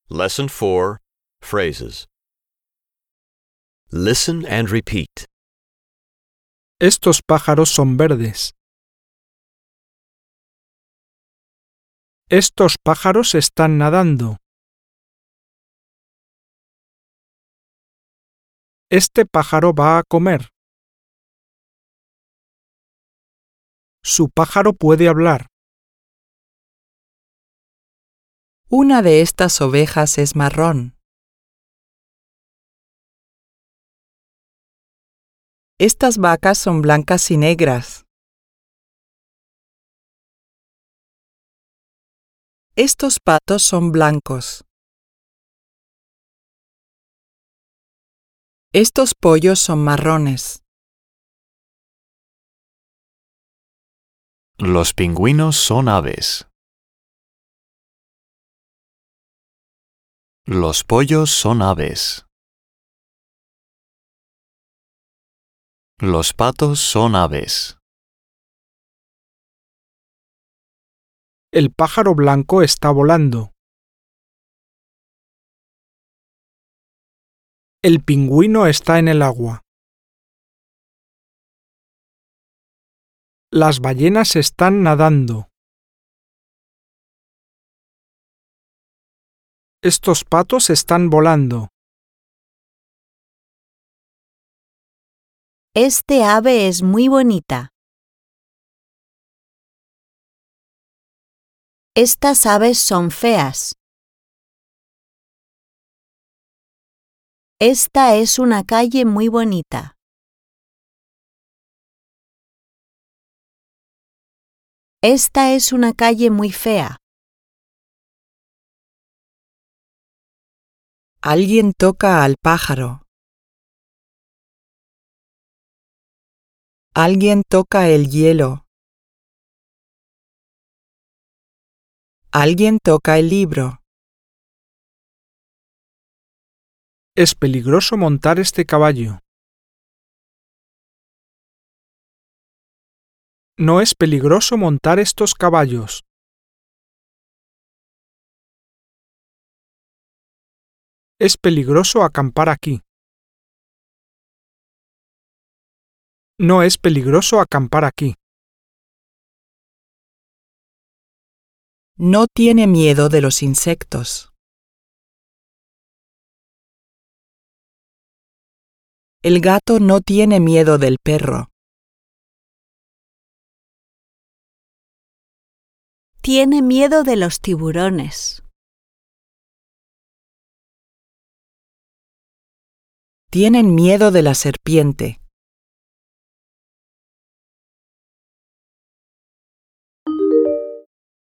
Lesson 4, Phrases. Listen and repeat. Estos pájaros son verdes. Estos pájaros están nadando. Este pájaro va a comer. Su pájaro puede hablar. Una de estas ovejas es marrón. Estas vacas son blancas y negras. Estos patos son blancos. Estos pollos son marrones. Los pingüinos son aves. Los pollos son aves. Los patos son aves. El pájaro blanco está volando. El pingüino está en el agua. Las ballenas están nadando. Estos patos están volando. Este ave es muy bonita. Estas aves son feas. Esta es una calle muy bonita. Esta es una calle muy fea. Alguien toca al pájaro. Alguien toca el hielo. Alguien toca el libro. Es peligroso montar este caballo. No es peligroso montar estos caballos. Es peligroso acampar aquí. No es peligroso acampar aquí. No tiene miedo de los insectos. El gato no tiene miedo del perro. Tiene miedo de los tiburones. Tienen miedo de la serpiente.